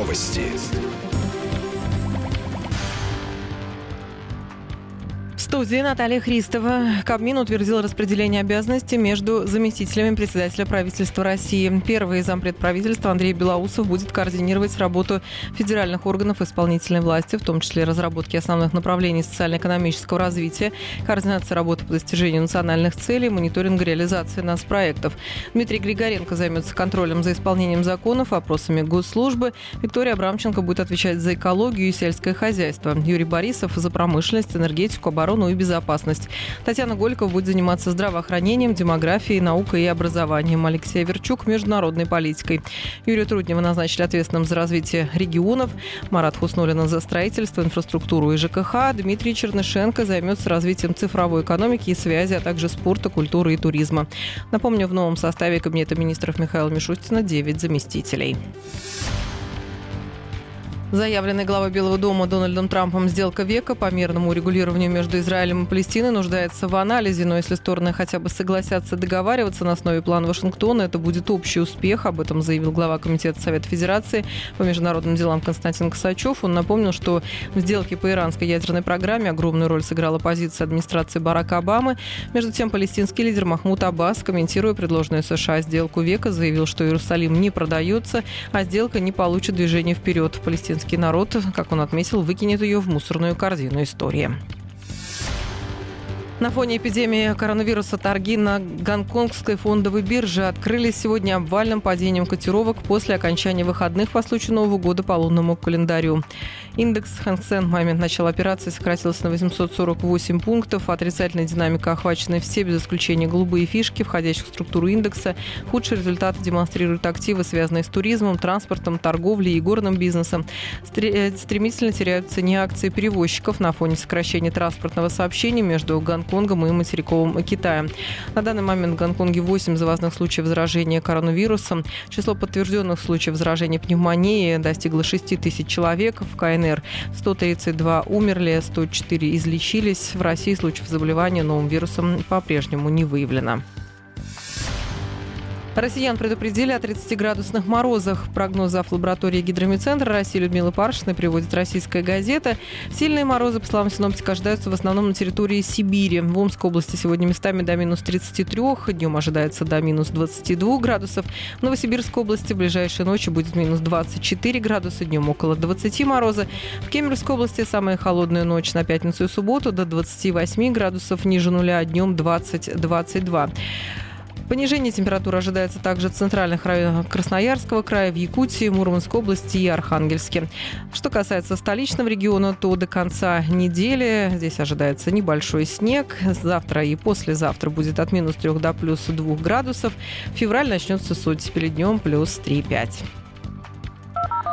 Новости. В студии Наталья Христова. Кабмин утвердил распределение обязанностей между заместителями председателя правительства России. Первый зампред правительства Андрей Белоусов будет координировать работу федеральных органов исполнительной власти, в том числе разработки основных направлений социально-экономического развития, координация работы по достижению национальных целей, мониторинг реализации нацпроектов. Дмитрий Григоренко займется контролем за исполнением законов, вопросами госслужбы. Виктория Абрамченко будет отвечать за экологию и сельское хозяйство. Юрий Борисов за промышленность, энергетику, оборону и безопасность. Татьяна Голикова будет заниматься здравоохранением, демографией, наукой и образованием. Алексей Верчук – международной политикой. Юрия Труднева назначили ответственным за развитие регионов. Марат Хуснуллина за строительство, инфраструктуру и ЖКХ. Дмитрий Чернышенко займется развитием цифровой экономики и связи, а также спорта, культуры и туризма. Напомню, в новом составе Кабинета министров Михаила Мишустина 9 заместителей. Заявленная главой Белого дома Дональдом Трампом сделка века по мирному урегулированию между Израилем и Палестиной нуждается в анализе, но если стороны хотя бы согласятся договариваться на основе плана Вашингтона, это будет общий успех. Об этом заявил глава Комитета Совета Федерации по международным делам Константин Косачев. Он напомнил, что в сделке по иранской ядерной программе огромную роль сыграла позиция администрации Барака Обамы. Между тем, палестинский лидер Махмуд Аббас, комментируя предложенную США сделку века, заявил, что Иерусалим не продается, а сделка не получит движения вперед. Палестинский народ, как он отметил, выкинет ее в мусорную корзину истории. На фоне эпидемии коронавируса торги на гонконгской фондовой бирже открылись сегодня обвальным падением котировок после окончания выходных по случаю Нового года по лунному календарю. Индекс Хэнк Сэнк в момент начала операции сократился на 848 пунктов. Отрицательная динамика охвачены все, без исключения голубые фишки, входящих в структуру индекса. Худшие результаты демонстрируют активы, связанные с туризмом, транспортом, торговлей и горным бизнесом. Стремительно теряют в цене акции перевозчиков на фоне сокращения транспортного сообщения между Гонконгом и материковым Китаем. На данный момент в Гонконге 8 завозных случаев заражения коронавирусом. Число подтвержденных случаев заражения пневмонией достигло 6 тысяч человек. В КНР 132 умерли, 104 излечились. В России случаев заболевания новым вирусом по-прежнему не выявлено. Россиян предупредили о 30-градусных морозах. Прогноз лаборатории Гидромедцентра России Людмилы Паршиной приводит «Российская газета». Сильные морозы, по словам синоптика, ожидаются в основном на территории Сибири. В Омской области сегодня местами до минус 33, днем ожидается до минус 22 градусов. В Новосибирской области в ближайшие ночи будет минус 24 градуса, днем около 20 мороза. В Кемеровской области самая холодная ночь на пятницу и субботу до 28 градусов, ниже нуля, днем 20-22. Понижение температуры ожидается также в центральных районах Красноярского края, в Якутии, Мурманской области и Архангельске. Что касается столичного региона, то до конца недели здесь ожидается небольшой снег. Завтра и послезавтра будет от минус 3 до плюс 2 градусов. Февраль начнется с оттепели, днем плюс 3-5.